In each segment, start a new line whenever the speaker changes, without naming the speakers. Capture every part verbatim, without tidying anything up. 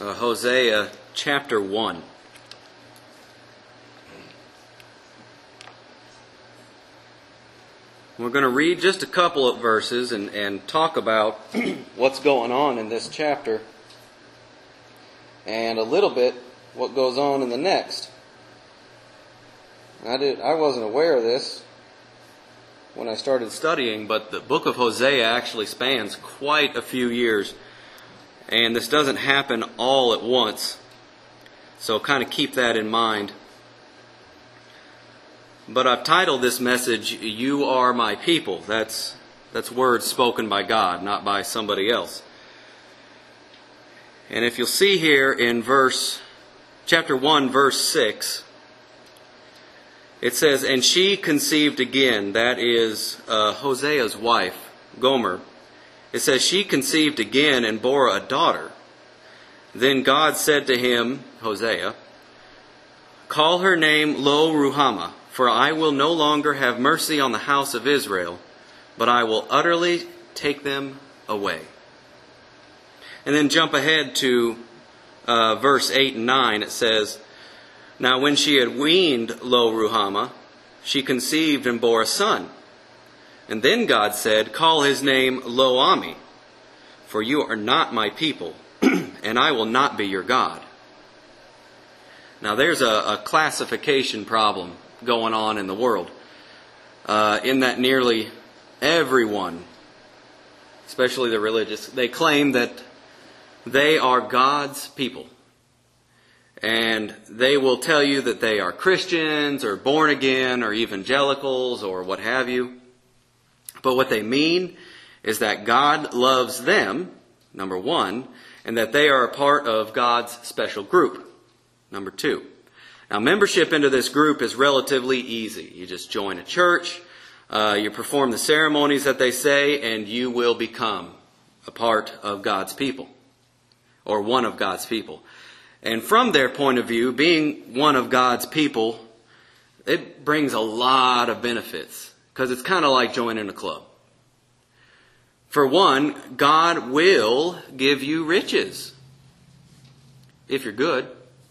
uh, Hosea chapter one. We're going to read just a couple of verses and, and talk about what's going on in this chapter and a little bit what goes on in the next. I did I wasn't aware of this when I started studying, but the book of Hosea actually spans quite a few years. And this doesn't happen all at once. So kind of keep that in mind. But I've titled this message, You Are My People. That's that's words spoken by God, not by somebody else. And if you'll see here in verse chapter one, verse six, it says, And she conceived again, that is uh, Hosea's wife, Gomer. It says, She conceived again and bore a daughter. Then God said to him, Hosea, Call her name Lo-Ruhamah, for I will no longer have mercy on the house of Israel, but I will utterly take them away. And then jump ahead to uh, verse eight and nine. It says, Now when she had weaned Lo-Ruhamah, she conceived and bore a son. And then God said, Call his name Lo-Ammi, for you are not my people, and I will not be your God. Now there's a, a classification problem going on in the world, uh, in that nearly everyone, especially the religious, they claim that they are God's people. And they will tell you that they are Christians or born again or evangelicals or what have you. But what they mean is that God loves them, number one, and that they are a part of God's special group, number two. Now, membership into this group is relatively easy. You just join a church, uh, you perform the ceremonies that they say, and you will become a part of God's people, or one of God's people. And from their point of view, being one of God's people, it brings a lot of benefits. Because it's kind of like joining a club. For one, God will give you riches. If you're good.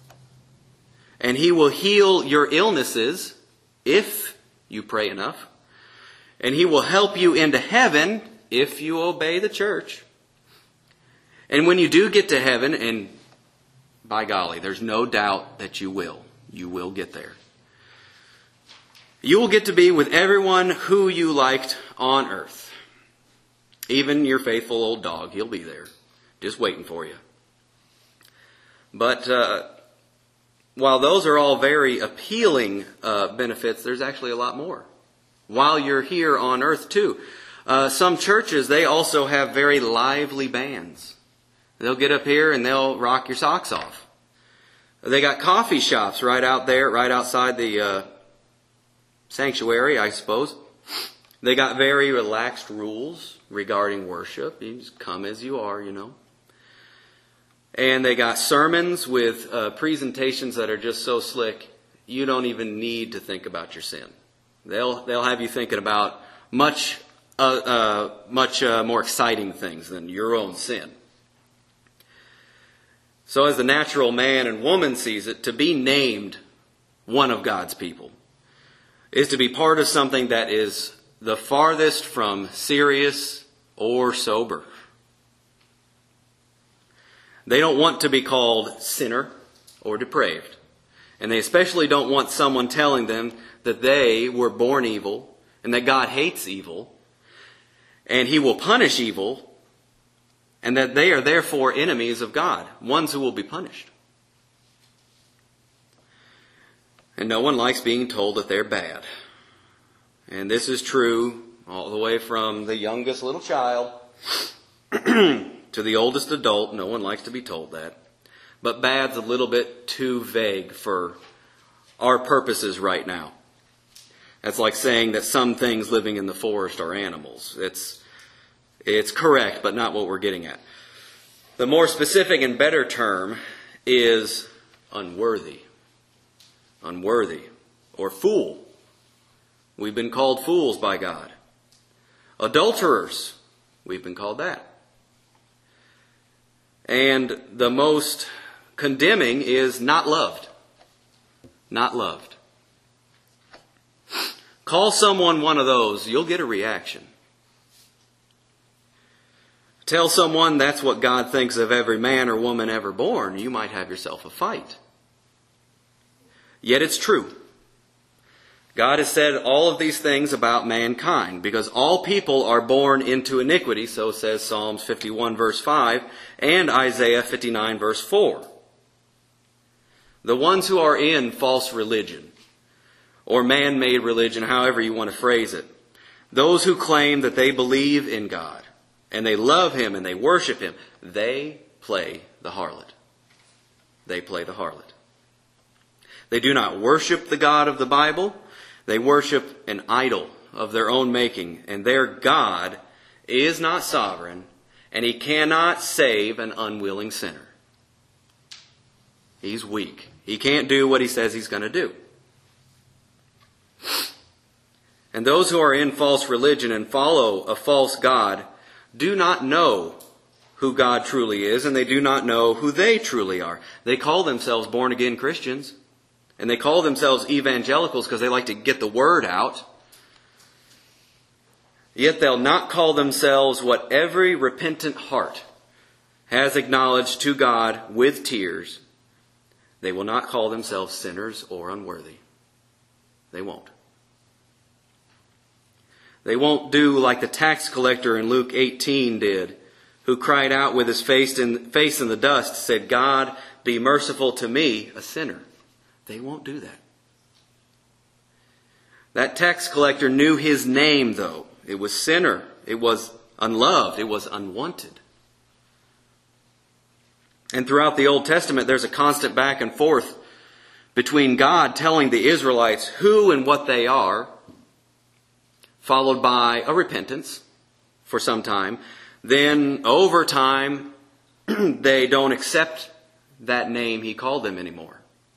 And He will heal your illnesses if you pray enough. And He will help you into heaven if you obey the church. And when you do get to heaven, and by golly, there's no doubt that you will. You will get there. You will get to be with everyone who you liked on earth. Even your faithful old dog, he'll be there, just waiting for you. But uh, while those are all very appealing uh, benefits, there's actually a lot more. While you're here on earth too. Uh, some churches, they also have very lively bands. They'll get up here and they'll rock your socks off. They got coffee shops right out there, right outside the Uh, sanctuary, I suppose. They got very relaxed rules regarding worship. You just come as you are, you know. And they got sermons with uh, presentations that are just so slick, you don't even need to think about your sin. They'll they'll have you thinking about much uh, uh, much uh, more exciting things than your own sin. So as the natural man and woman sees it, to be named one of God's people is to be part of something that is the farthest from serious or sober. They don't want to be called sinner or depraved. And they especially don't want someone telling them that they were born evil and that God hates evil and He will punish evil and that they are therefore enemies of God, ones who will be punished. And no one likes being told that they're bad. And this is true all the way from the youngest little child to the oldest adult. No one likes to be told that. But bad's a little bit too vague for our purposes right now. That's like saying that some things living in the forest are animals. It's, it's correct, but not what we're getting at. The more specific and better term is unworthy. Unworthy, or fool. We've been called fools by God. Adulterers, we've been called that. And the most condemning is not loved. Not loved. Call someone one of those, you'll get a reaction. Tell someone that's what God thinks of every man or woman ever born, you might have yourself a fight. Yet it's true. God has said all of these things about mankind, because all people are born into iniquity, so says Psalms fifty-one verse five and Isaiah fifty-nine verse four. The ones who are in false religion, or man-made religion, however you want to phrase it, those who claim that they believe in God, and they love Him and they worship Him, they play the harlot. They play the harlot. They do not worship the God of the Bible. They worship an idol of their own making, and their God is not sovereign, and He cannot save an unwilling sinner. He's weak. He can't do what He says He's going to do. And those who are in false religion and follow a false God do not know who God truly is, and they do not know who they truly are. They call themselves born-again Christians, and they call themselves evangelicals because they like to get the word out. Yet they'll not call themselves what every repentant heart has acknowledged to God with tears. They will not call themselves sinners or unworthy. They won't. They won't do like the tax collector in Luke eighteen did, who cried out with his face in, face in the dust, said, God, be merciful to me, a sinner. They won't do that. That tax collector knew his name, though. It was sinner. It was unloved. It was unwanted. And throughout the Old Testament, there's a constant back and forth between God telling the Israelites who and what they are, followed by a repentance for some time. Then, over time, they don't accept that name He called them anymore.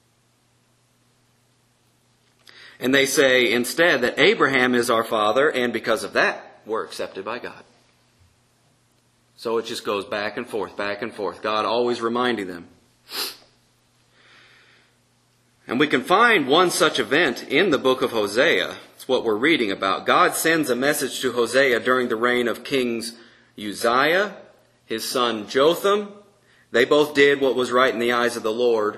And they say instead that Abraham is our father, and because of that, we're accepted by God. So it just goes back and forth, back and forth. God always reminding them. And we can find one such event in the book of Hosea. It's what we're reading about. God sends a message to Hosea during the reign of kings Uzziah, his son Jotham. They both did what was right in the eyes of the Lord.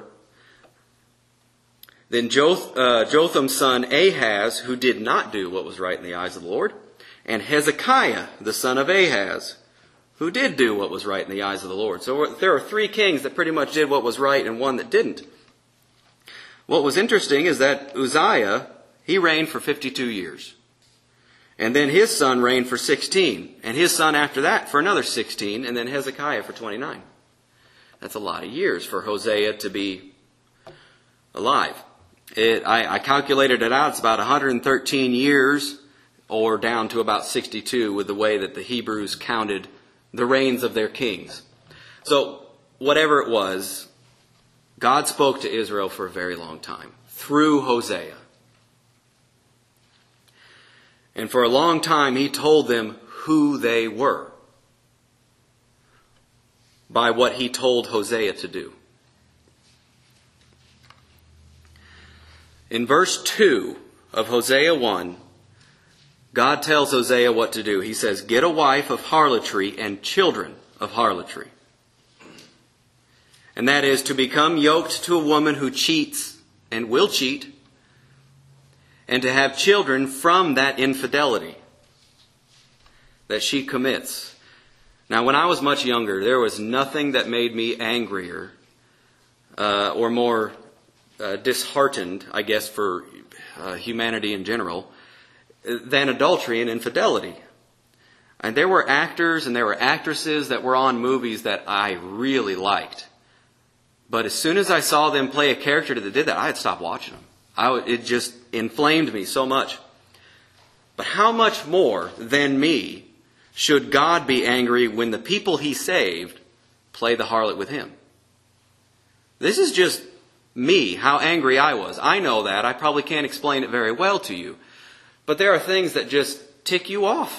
Then Joth, uh, Jotham's son Ahaz, who did not do what was right in the eyes of the Lord. And Hezekiah, the son of Ahaz, who did do what was right in the eyes of the Lord. So there are three kings that pretty much did what was right and one that didn't. What was interesting is that Uzziah, he reigned for fifty-two years. And then his son reigned for sixteen. And his son after that for another sixteen. And then Hezekiah for twenty-nine. That's a lot of years for Hosea to be alive. It, I, I calculated it out. It's about one hundred thirteen years, or down to about sixty-two with the way that the Hebrews counted the reigns of their kings. So, whatever it was, God spoke to Israel for a very long time, through Hosea. And for a long time, He told them who they were by what He told Hosea to do. In verse two of Hosea one, God tells Hosea what to do. He says, get a wife of harlotry and children of harlotry. And that is to become yoked to a woman who cheats and will cheat, and to have children from that infidelity that she commits. Now, when I was much younger, there was nothing that made me angrier uh, or more uh, disheartened, I guess, for uh, humanity in general, than adultery and infidelity. And there were actors and there were actresses that were on movies that I really liked. But as soon as I saw them play a character that did that, I had stopped watching them. I, it just inflamed me so much. But how much more than me should God be angry when the people He saved play the harlot with Him? This is just me, how angry I was. I know that. I probably can't explain it very well to you. But there are things that just tick you off.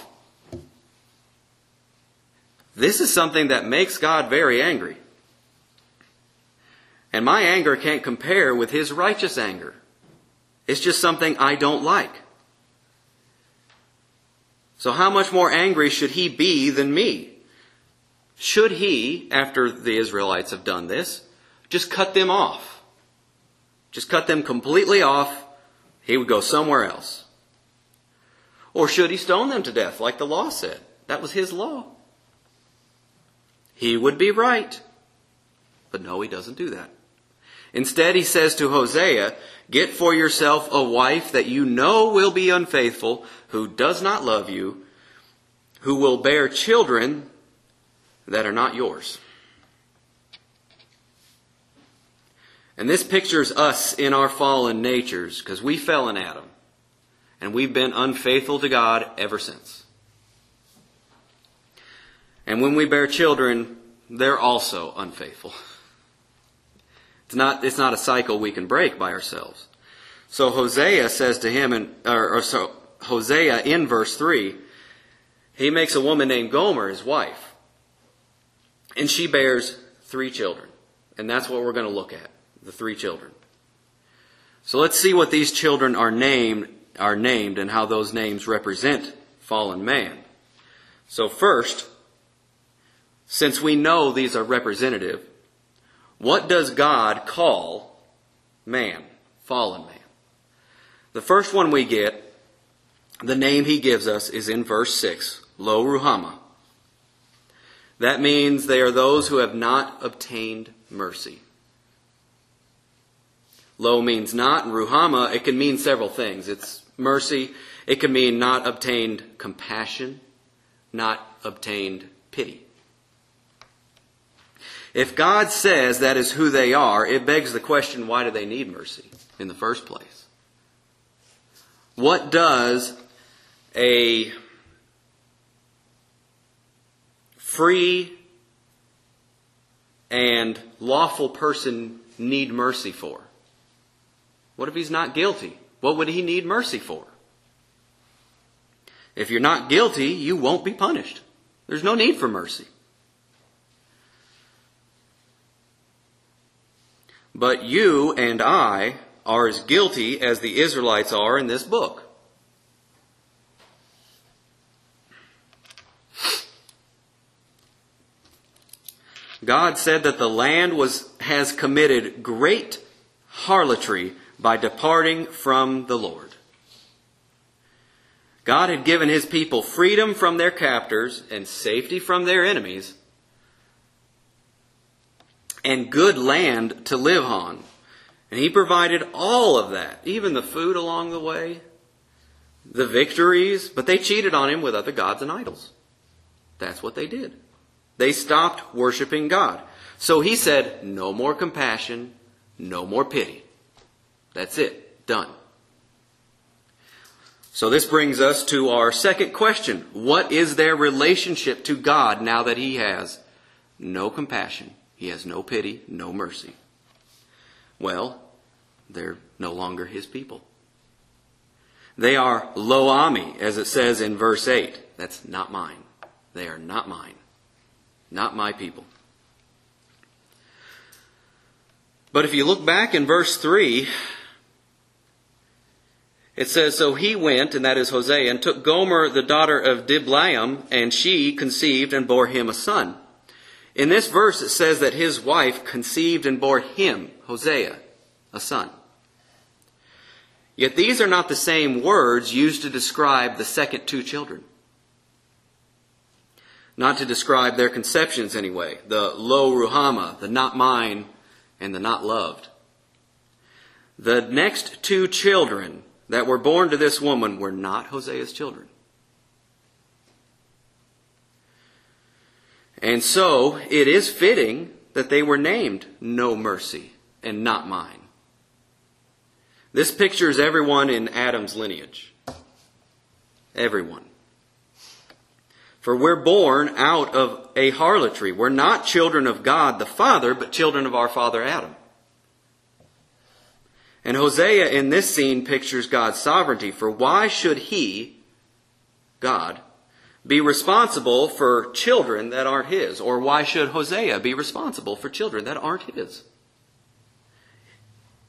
This is something that makes God very angry. And my anger can't compare with his righteous anger. It's just something I don't like. So how much more angry should he be than me? Should he, after the Israelites have done this, just cut them off? Just cut them completely off. He would go somewhere else. Or should he stone them to death like the law said? That was his law. He would be right. But no, he doesn't do that. Instead, he says to Hosea, get for yourself a wife that you know will be unfaithful, who does not love you, who will bear children that are not yours. And this pictures us in our fallen natures, because we fell in Adam. And we've been unfaithful to God ever since. And when we bear children, they're also unfaithful. It's not, it's not a cycle we can break by ourselves. So Hosea says to him, in, or, or so Hosea in verse three, he makes a woman named Gomer his wife. And she bears three children. And that's what we're going to look at, the three children. So let's see what these children are named, are named and how those names represent fallen man. So first, since we know these are representative, what does God call man, fallen man? The first one we get, the name he gives us is in verse six, Lo Ruhamah. That means they are those who have not obtained mercy. Lo means not, and Ruhamah, it can mean several things. It's mercy. It can mean not obtained compassion, not obtained pity. If God says that is who they are, it begs the question, why do they need mercy in the first place? What does a free and lawful person need mercy for? What if he's not guilty? What would he need mercy for? If you're not guilty, you won't be punished. There's no need for mercy. But you and I are as guilty as the Israelites are in this book. God said that the land was has committed great harlotry by departing from the Lord. God had given his people freedom from their captors and safety from their enemies, and good land to live on. And he provided all of that, even the food along the way, the victories, but they cheated on him with other gods and idols. That's what they did. They stopped worshiping God. So he said, no more compassion, no more pity. That's it. Done. So this brings us to our second question. What is their relationship to God now that he has no compassion? He has no pity, no mercy. Well, they're no longer his people. They are lo ami, as it says in verse eight. That's not mine. They are not mine. Not my people. But if you look back in verse three, it says, so he went, and that is Hosea, and took Gomer, the daughter of Diblaim, and she conceived and bore him a son. In this verse, it says that his wife conceived and bore him, Hosea, a son. Yet these are not the same words used to describe the second two children. Not to describe their conceptions anyway. The lo ruhamah, the not mine, and the not loved. The next two children that were born to this woman were not Hosea's children. And so it is fitting that they were named No Mercy and Not Mine. This pictures everyone in Adam's lineage. Everyone. For we're born out of a harlotry. We're not children of God the Father, but children of our father Adam. And Hosea in this scene pictures God's sovereignty. For why should he, God, be responsible for children that aren't his? Or why should Hosea be responsible for children that aren't his?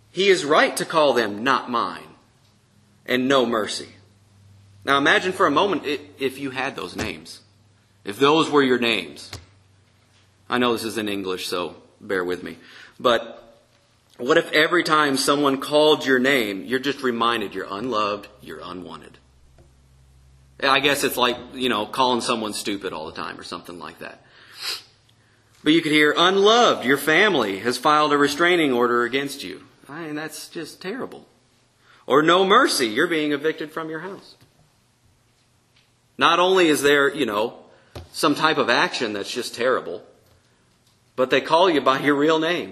He is right to call them not mine and no mercy. Now imagine for a moment if you had those names. If those were your names. I know this is in English, so bear with me. But what if every time someone called your name, you're just reminded you're unloved, you're unwanted? I guess it's like, you know, calling someone stupid all the time or something like that. But you could hear, unloved, your family has filed a restraining order against you. I mean, that's just terrible. Or no mercy, you're being evicted from your house. Not only is there, you know, some type of action that's just terrible, but they call you by your real name.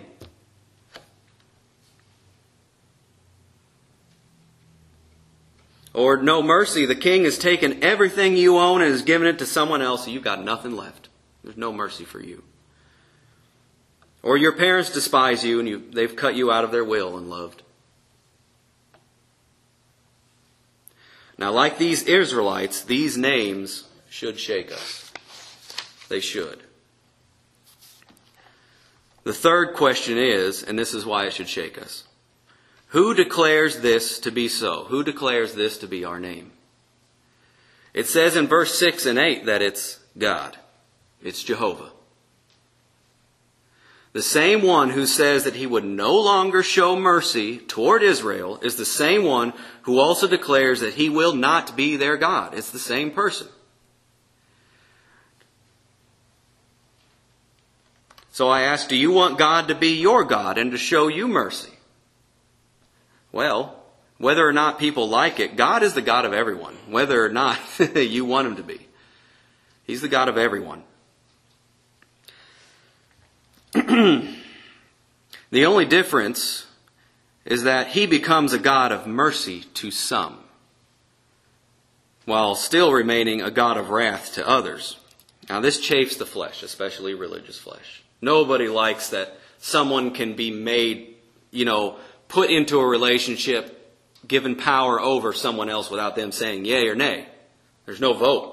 Or no mercy, the king has taken everything you own and has given it to someone else, and you've got nothing left. There's no mercy for you. Or your parents despise you and you, they've cut you out of their will and loved. Now, like these Israelites, these names should shake us. They should. The third question is, and this is why it should shake us, who declares this to be so? Who declares this to be our name? It says in verse six and eight that it's God. It's Jehovah. The same one who says that he would no longer show mercy toward Israel is the same one who also declares that he will not be their God. It's the same person. So I ask, do you want God to be your God and to show you mercy? Well, whether or not people like it, God is the God of everyone, whether or not you want him to be. He's the God of everyone. The only difference is that he becomes a God of mercy to some, while still remaining a God of wrath to others. Now this chafes the flesh, especially religious flesh. Nobody likes that someone can be made, you know, put into a relationship, given power over someone else without them saying yay or nay. There's no vote.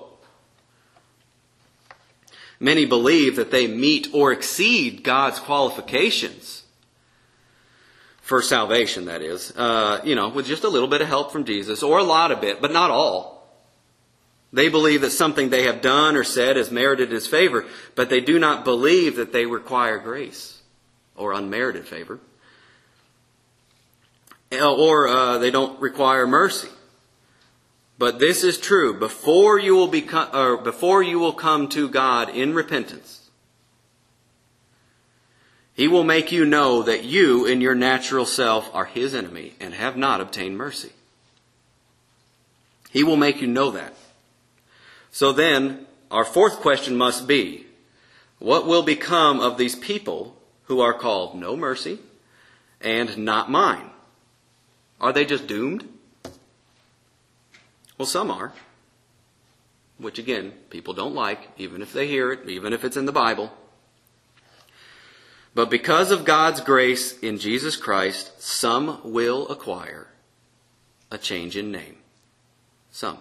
Many believe that they meet or exceed God's qualifications for salvation, that is, uh, you know, with just a little bit of help from Jesus, or a lot of it, but not all. They believe that something they have done or said has merited his favor, but they do not believe that they require grace or unmerited favor. Or uh, they don't require mercy. But this is true. Before you will become, or before you will come to God in repentance, he will make you know that you in your natural self are his enemy and have not obtained mercy. He will make you know that. So then, our fourth question must be, what will become of these people who are called no mercy and not mine? Are they just doomed? Well, some are. Which again, people don't like, even if they hear it, even if it's in the Bible. But because of God's grace in Jesus Christ, some will acquire a change in name. Some.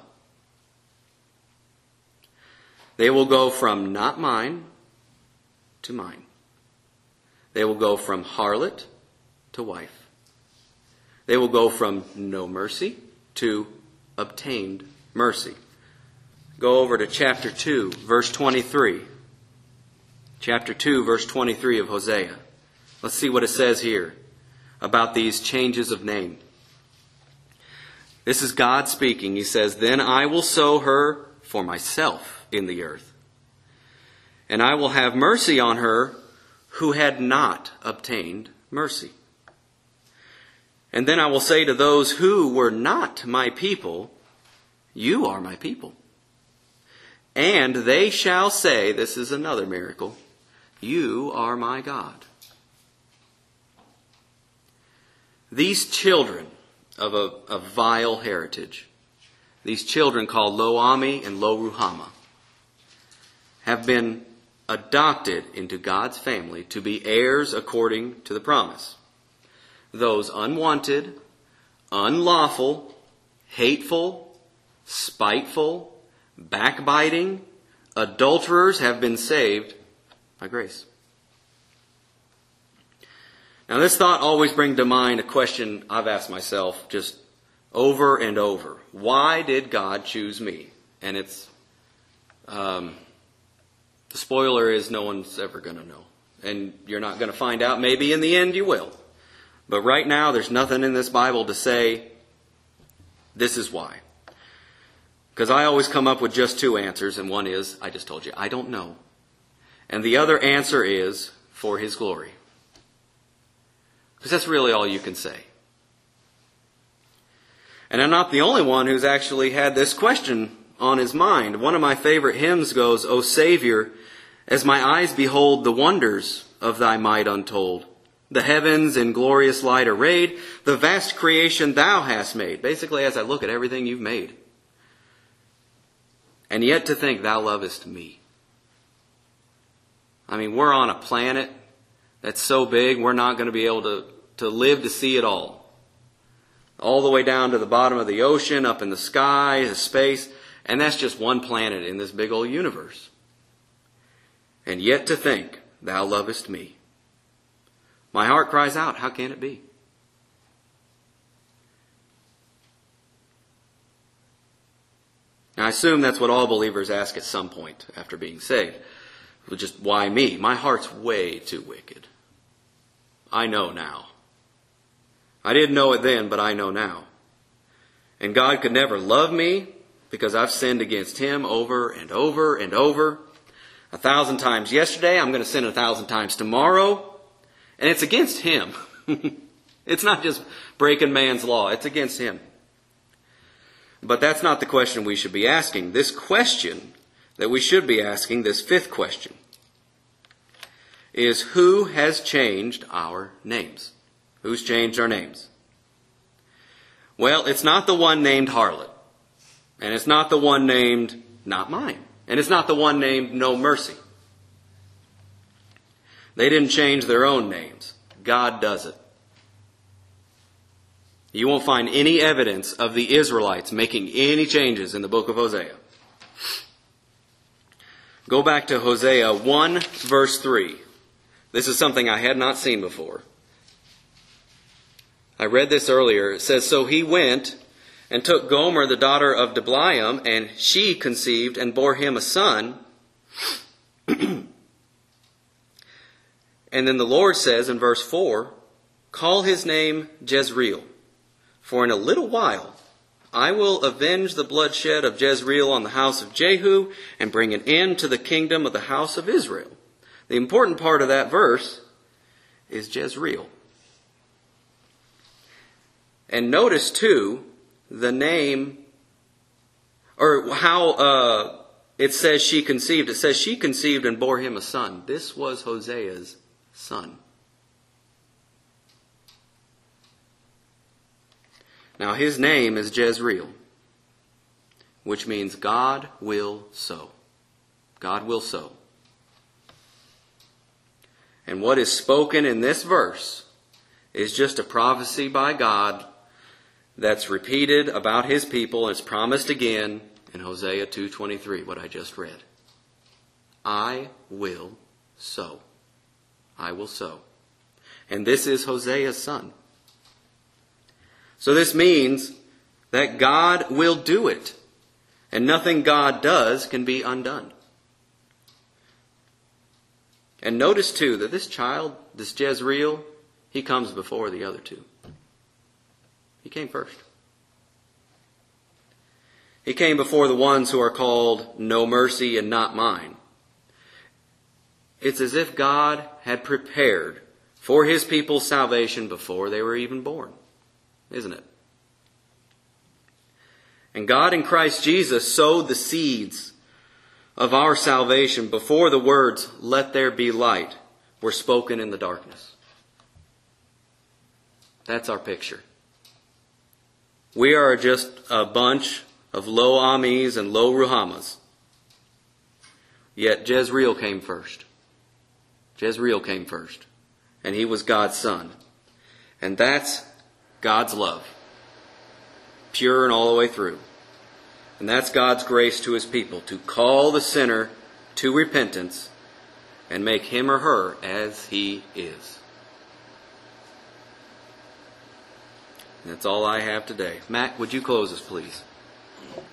They will go from not mine to mine. They will go from harlot to wife. They will go from no mercy to obtained mercy. Go over to chapter two, verse twenty-three. Chapter two, verse twenty-three of Hosea. Let's see what it says here about these changes of name. This is God speaking. He says, "Then I will sow her for myself in the earth, and I will have mercy on her who had not obtained mercy. And then I will say to those who were not my people, you are my people. And they shall say," this is another miracle, "you are my God." These children of a, a vile heritage, these children called Lo Ami and Lo Ruhama, have been adopted into God's family to be heirs according to the promise. Those unwanted, unlawful, hateful, spiteful, backbiting, adulterers have been saved by grace. Now this thought always brings to mind a question I've asked myself just over and over. Why did God choose me? And it's, um, the spoiler is no one's ever going to know. And you're not going to find out. Maybe in the end you will. But right now there's nothing in this Bible to say this is why. Because I always come up with just two answers, and one is, I just told you, I don't know. And the other answer is, for His glory. Because that's really all you can say. And I'm not the only one who's actually had this question on his mind. One of my favorite hymns goes, O Savior, as my eyes behold the wonders of thy might untold, the heavens in glorious light arrayed, the vast creation thou hast made. Basically, as I look at everything you've made. And yet to think thou lovest me. I mean, we're on a planet that's so big, we're not going to be able to, to live to see it all. All the way down to the bottom of the ocean, up in the sky, the space. And that's just one planet in this big old universe. And yet to think, thou lovest me. My heart cries out, how can it be? Now I assume that's what all believers ask at some point after being saved. Well, just why me? My heart's way too wicked. I know now. I didn't know it then, but I know now. And God could never love me because I've sinned against Him over and over and over. A thousand times yesterday, I'm going to sin a thousand times tomorrow. And it's against Him. It's not just breaking man's law. It's against Him. But that's not the question we should be asking. This question that we should be asking, this fifth question, is who has changed our names? Who's changed our names? Well, it's not the one named Harlot. And it's not the one named Not Mine. And it's not the one named No Mercy. They didn't change their own names. God does it. You won't find any evidence of the Israelites making any changes in the book of Hosea. Go back to Hosea one, verse three. This is something I had not seen before. I read this earlier. It says, So he went and took Gomer, the daughter of Diblaim, and she conceived and bore him a son. And then the Lord says in verse four, Call his name Jezreel, for in a little while I will avenge the bloodshed of Jezreel on the house of Jehu and bring an end to the kingdom of the house of Israel. The important part of that verse is Jezreel. And notice too, the name, or how uh, it says she conceived. It says she conceived and bore him a son. This was Hosea's son. Now his name is Jezreel, which means God will sow. God will sow. And what is spoken in this verse is just a prophecy by God that's repeated about His people, and it's promised again in Hosea two twenty-three, what I just read. I will sow. I will sow. And this is Hosea's son. So this means that God will do it. And nothing God does can be undone. And notice too that this child, this Jezreel, he comes before the other two. He came first. He came before the ones who are called No Mercy and Not Mine. It's as if God had prepared for His people's salvation before they were even born, isn't it? And God in Christ Jesus sowed the seeds of our salvation before the words, Let there be light, were spoken in the darkness. That's our picture. We are just a bunch of Lo Amis and Lo Ruhamas. Yet Jezreel came first. Jezreel came first. And he was God's son. And that's God's love. Pure and all the way through. And that's God's grace to His people, to call the sinner to repentance and make him or her as he is. That's all I have today. Mac, would you close us, please?